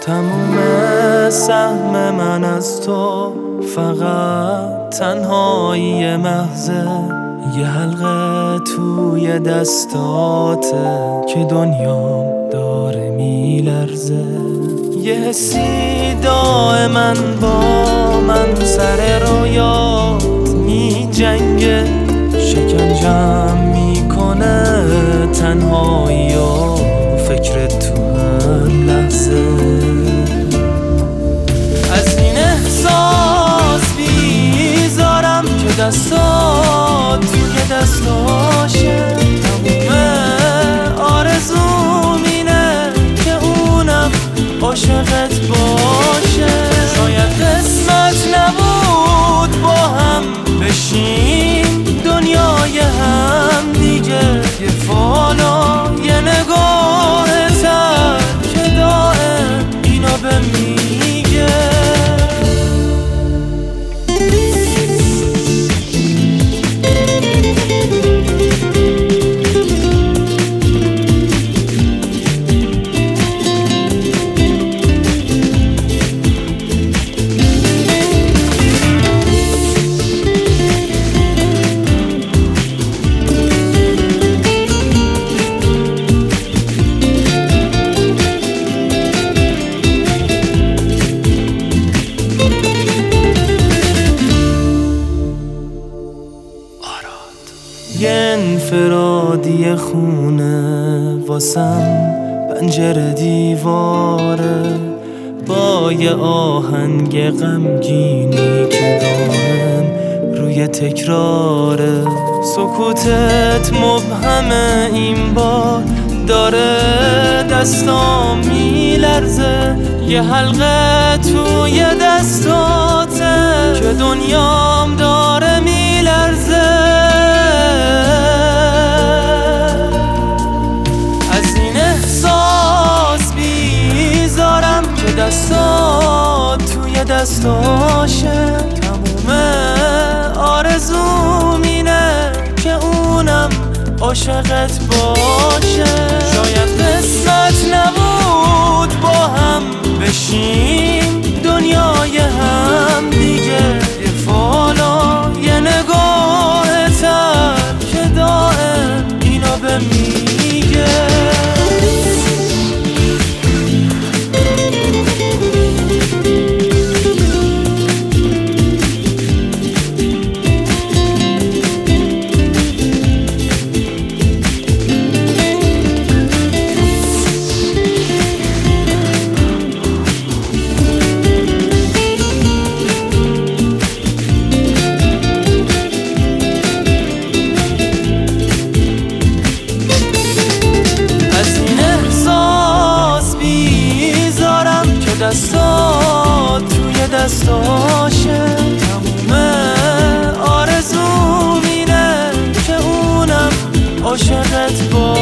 تموم سهم من از تو فقط تنهایی محضه، یه حلقه توی دستاته که دنیام داره میلرزه. یه حسی دائما با من سر رویات می جنگه، شکنجم میکنه تنهایی و فکرت تو هر لحظه. از این احساس بیزارم که دستات توی دستاشه، تموم آرزوم اینه که اونم عاشقت باشه. شاید قسمت نبود با هم بشیم دنیای هم دیگه، یه فالا یه نگاه تر که دائم اینو به میگه. یه انفرادی خونه واسم پنجره دیواره، با یه آهنگ غمگینی که دائم روی تکراره. سکوتت مبهمه این بار، داره دستام میلرزه. یه حلقه توی دستاته که دنیام داره میلرزه. دستات توی دستاشه، تموم آرزوم اینه که اونم عاشقت باشه. شاید قسمت نبود با هم بشیم دنیای هم دیگه، یه فالا یه نگاه تر که دائم اینو به میگه. دستات توی دستاشه، تموم آرزوم اینه که اونم عاشقت باشه.